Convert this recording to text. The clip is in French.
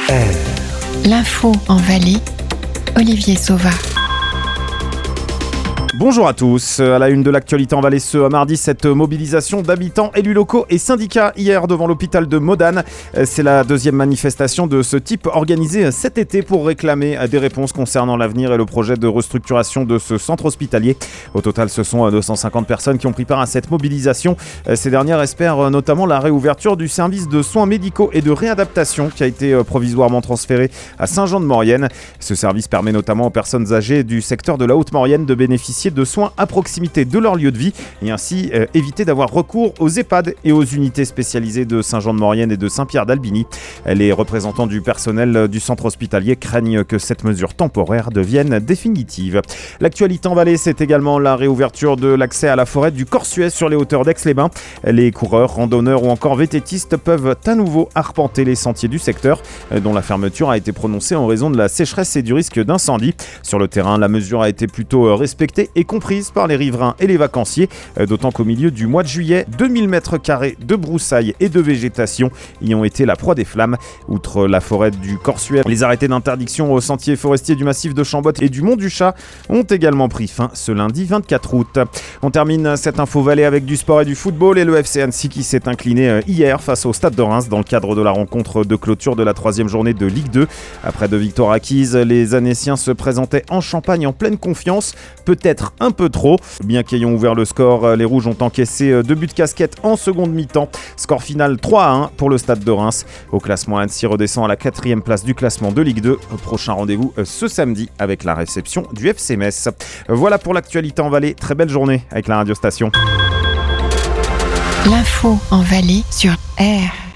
L'info en Valais, Olivier Sauva. Bonjour à tous. À la une de l'actualité en Valais ce mardi, cette mobilisation d'habitants, élus locaux et syndicats hier devant l'hôpital de Modane. C'est la deuxième manifestation de ce type organisée cet été pour réclamer des réponses concernant l'avenir et le projet de restructuration de ce centre hospitalier. Au total, ce sont 250 personnes qui ont pris part à cette mobilisation. Ces dernières espèrent notamment la réouverture du service de soins médicaux et de réadaptation qui a été provisoirement transféré à Saint-Jean-de-Maurienne. Ce service permet notamment aux personnes âgées du secteur de la Haute-Maurienne de bénéficier de soins à proximité de leur lieu de vie et ainsi éviter d'avoir recours aux EHPAD et aux unités spécialisées de Saint-Jean-de-Maurienne et de Saint-Pierre-d'Albigny. Les représentants du personnel du centre hospitalier craignent que cette mesure temporaire devienne définitive. L'actualité en Valais, c'est également la réouverture de l'accès à la forêt du Corsuet sur les hauteurs d'Aix-les-Bains. Les coureurs, randonneurs ou encore vététistes peuvent à nouveau arpenter les sentiers du secteur dont la fermeture a été prononcée en raison de la sécheresse et du risque d'incendie. Sur le terrain, la mesure a été plutôt respectée et comprise par les riverains et les vacanciers, d'autant qu'au milieu du mois de juillet, 2000 m² de broussailles et de végétation y ont été la proie des flammes. Outre la forêt du Corsuet, les arrêtés d'interdiction aux sentiers forestiers du massif de Chambotte et du Mont du Chat ont également pris fin ce lundi 24 août. On termine cette info Valais avec du sport et du football et le FC Annecy qui s'est incliné hier face au Stade de Reims dans le cadre de la rencontre de clôture de la 3e journée de Ligue 2. Après 2 victoires acquises, les Annéciens se présentaient en Champagne en pleine confiance, peut-être un peu trop. Bien qu'ayant ouvert le score, les Rouges ont encaissé 2 buts de casquette en seconde mi-temps. Score final 3-1 pour le Stade de Reims. Au classement, Annecy redescend à la 4e place du classement de Ligue 2. Prochain rendez-vous ce samedi avec la réception du FC Metz. Voilà pour l'actualité en Valais. Très belle journée avec la radio station. L'info en Valais sur R.